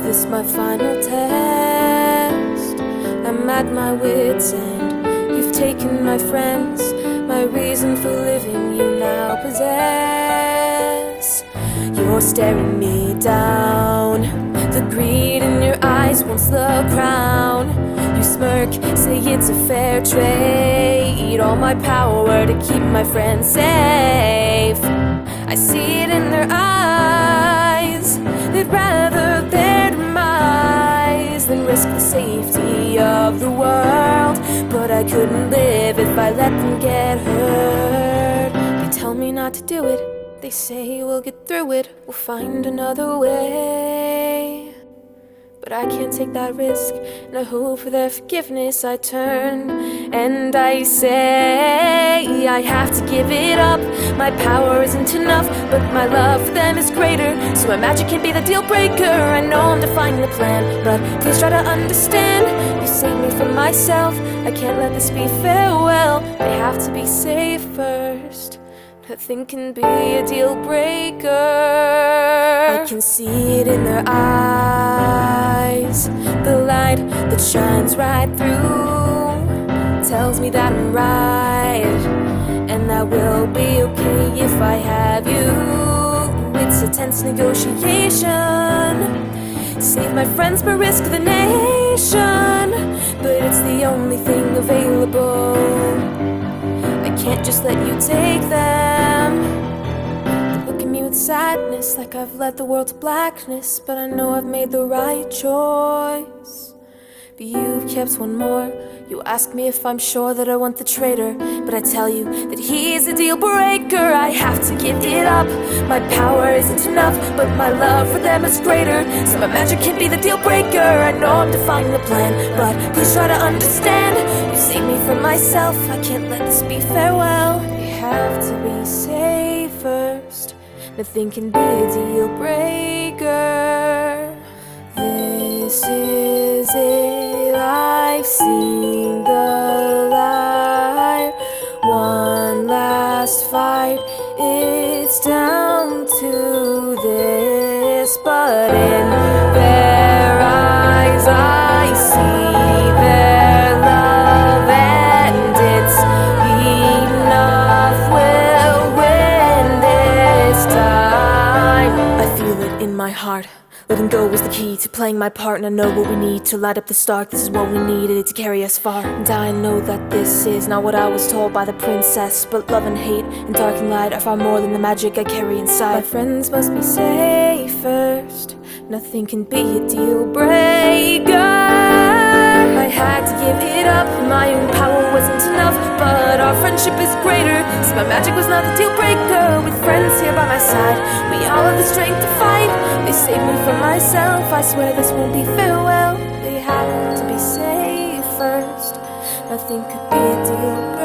this my final test? I'm at my wit's end. You've taken my friends, my reason for living you now possess. You're staring me down, the greed in your eyes wants the crown. You smirk, say it's a fair trade, all my power to keep my friends safe. I see it in their eyes, they'd rather their demise than risk the safety of the world. But I couldn't live if I let them get hurt. They tell me not to do it, they say we'll get through it, we'll find another way. But I can't take that risk, and I hope for their forgiveness. I turn and I say I have to give it up. My power isn't enough, but my love for them is greater. So my magic can be the deal breaker. I know I'm defying the plan, but please try to understand. You saved me from myself, I can't let this be farewell. They have to be safe first. Nothing can be a deal breaker. I can see it in their eyes, the light that shines right through tells me that I'm right, and that we'll be okay if I have you. It's a tense negotiation, save my friends but risk the nation. But it's the only thing available, I can't just let you take them. They look at me with sadness, like I've led the world to blackness. But I know I've made the right choice. But you've kept one more. You ask me if I'm sure that I want the traitor, but I tell you that he's a deal breaker. I have to give it up. My power isn't enough, but my love for them is greater. So my magic can be the deal breaker. I know I'm defying the plan, but please try to understand. You saved me from myself, I can't let this be farewell. We have to be safe first. Nothing can be a deal breaker. This is it, I've seen the light. One last fight, it's down to this. But in their eyes I see their love, and it's enough. We'll win this time. I feel it in my heart. Letting go is the key to playing my part, and I know what we need to light up the spark. This is what we needed to carry us far. And I know that this is not what I was told by the princess, but love and hate and dark and light are far more than the magic I carry inside. My friends must be safe first. Nothing can be a deal breaker. I had to give it up, my own power wasn't enough, but our friendship is greater. So my magic was not the deal breaker. With friends here by my side, we all have the strength to fight. They saved me from myself, I swear this won't be farewell. They have to be safe first. Nothing could be a deal breaker.